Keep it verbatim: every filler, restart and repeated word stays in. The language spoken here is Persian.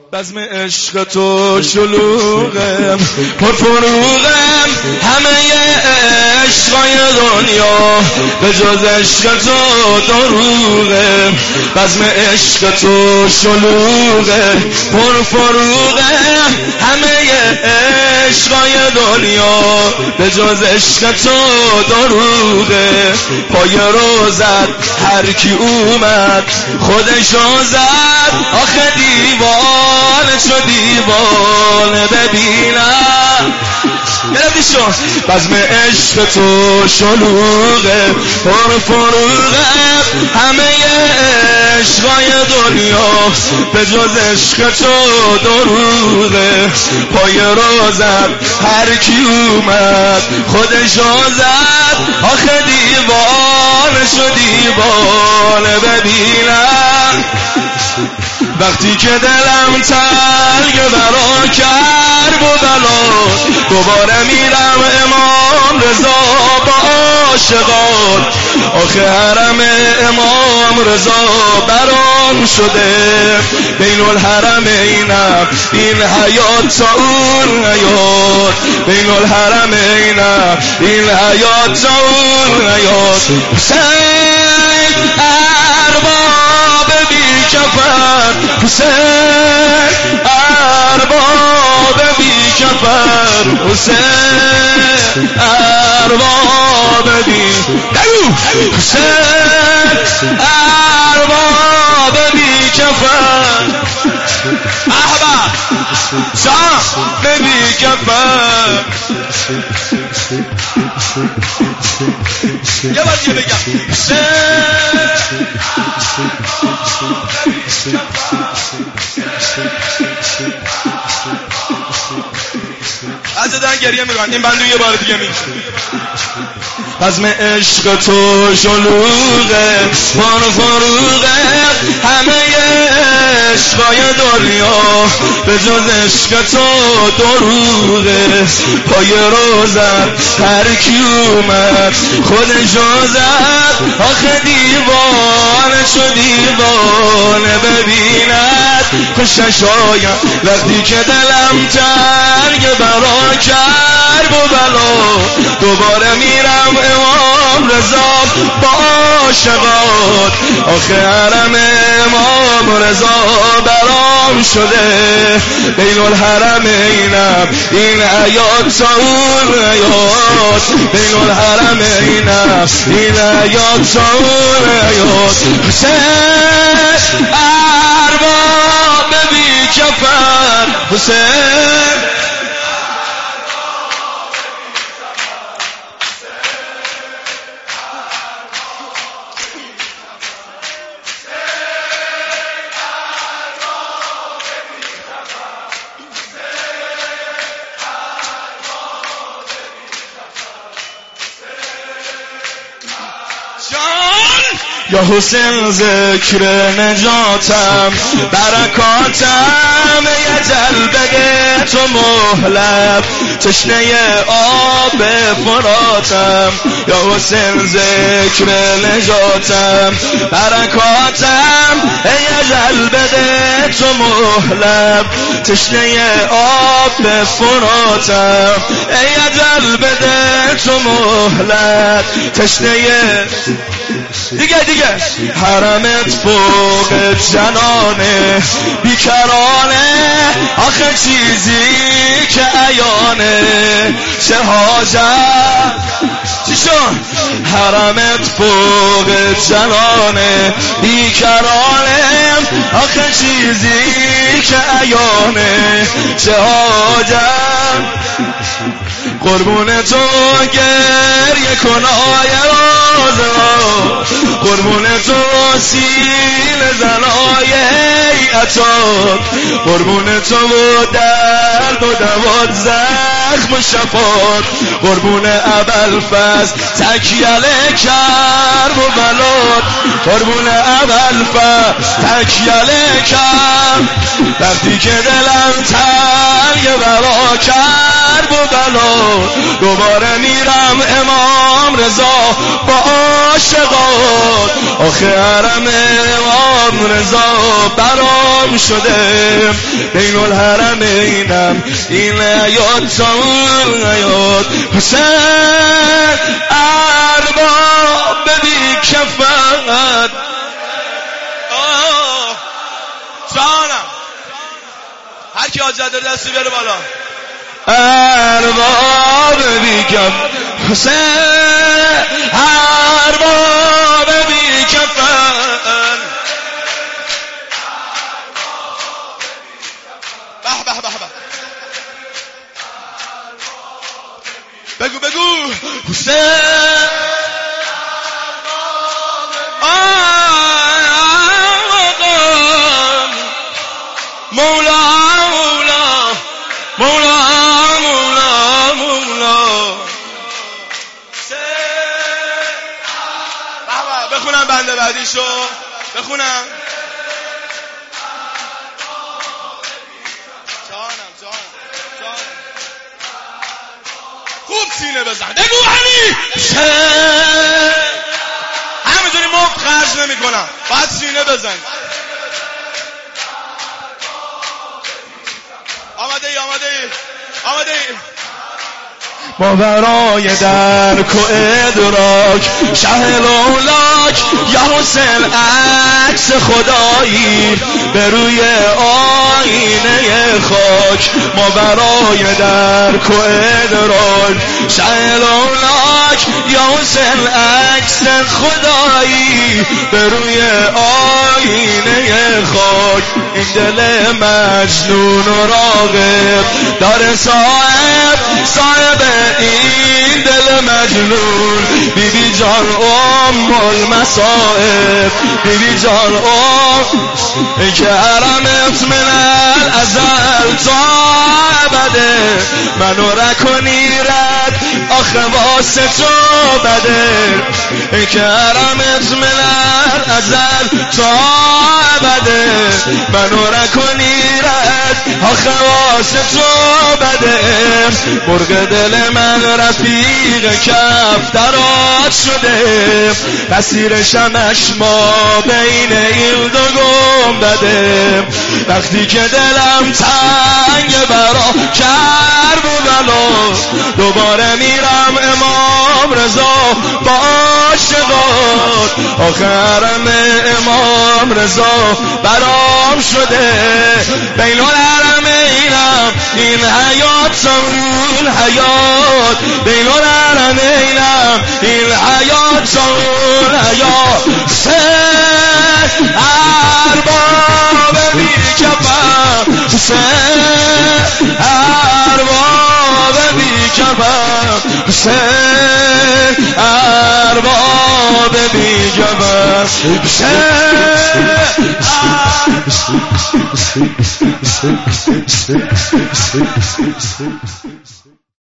بزم عشق تو شلوغم پرفروغم همه عشقای دنیا به جز عشق تو دروغم بزم عشق تو شلوغم پرفروغم همه عشقای دنیا به جز عشق تو دروغه پای روزت هر کی اومد خودشو زد آخه دیوانه شو دیوانه ببینم گرفتی شو بزم عشق تو شلوغه پرفروغه همه عشقای دنیا به جز عشق تو دروغه پای روزت هر کی اومد خودشو زد آخه دیوانه شو دیوانه ببینم وقتی که دلم تلگ برا کرب و بلا دوباره میرم امام رضا با عاشقان آخه حرم امام رضا برام شده بین الحرمینم این حیات تا اون حیات بین الحرمینم این حیات تا اون حیات حسین ارباب بی کفر حسین ارباب بی کفر حسین ارباب بی حسین ارباب بی کفر احباب صاحب بی کفر یه بار دیگه بگم از دن گریه میرون این بندو یه بار دیگه میگم بزم عشق تو شلوغه من فروغه همه عشقای دنیا به جز عشق تو دروغه پای روزت هر کی اومد خودشو زد آخه دیوانه شو دیوانه ببیند خوششایم وقتی که دلم تنگ برا کرب و بلا دوباره میرم امام رضا با عاشقات آخه حرم امام رضا برام شده بین الحرمینم این حیات تا اون حیات بین الحرمینم این حیات تا اون حیات حسین ارباب بی کفر حسین یا حسین ذکر نجاتم برکاتم یه جلبه تو مهلب تشنه آب فراتم یا حسین ذکر نجاتم برکاتم یه جلبه تو مهلب تشنه آب فراتم یه جلبه تو مهلب تشنه دیگه دیگه حرمت فوق جنانه بیکرانه آخه چیزی که عیانه چه حاجت چی شد حرمت فوق جنانه بیکرانه آخه چیزی که عیانه چه حاجت قربون تو گریه کنای روزا قربون تو سیل زنای عطا قربون تو درد و دوات زخم و شفات قربون ابوالفضل تکیله کرب و بلاد قربون ابوالفضل تکیله کرب دلم وقتی که دلم تنگ برا کرب و بلا دوباره میرم امام رضا با عاشقات آخه حرم امام رضا برام شده بین الحرمینم این حیات تا اون حیات حسین ارباب بی کفت جانم هر کی حاجت داره دستی بیاره بالا ارباب بی کفت حسین ارباب بی کفت به به به به بگو بگو حسین مولا مولا مولا مولا مولا بخونم بنده بعدیشو بخونم جانم جانم جانم خوب سینه بزن بگو علی همینجوری مفت خرج نمی کنم باید سینه بزن آماده ای آماده ای آماده ای ما برای درک و ادراک شه لولاک یا حسین عکس خدایی به روی آینه خاک ما برای درک و ادراک شه لولاک یا حسین عکس خدایی به روی آینه خاک این دل مجنون و راغب داره صاحب صاحب این دل مجنون بی بی جان ام المصائب بی بی جان ام ای که حرمت من الازل تا ابده منو رکنی رد آخه واسه تو بده ای که حرمت من الازل تا ابده منو رکنی رد آخه واسه تو بده مرغ دل من رفیق کف درات شده بسیر شمش ما بین این دو گنبده وقتی که دلم تنگ برا کرب و بلا دوباره میرم امام رضا با عاشقات آخرم امام رضا برام شده بین الحرمینم این حیات اون حیات بین الحرمینم این حیات اون حیات حسین ارباب بی کفم حسین ارباب بی کفم حسین ارباب بی کفم حسین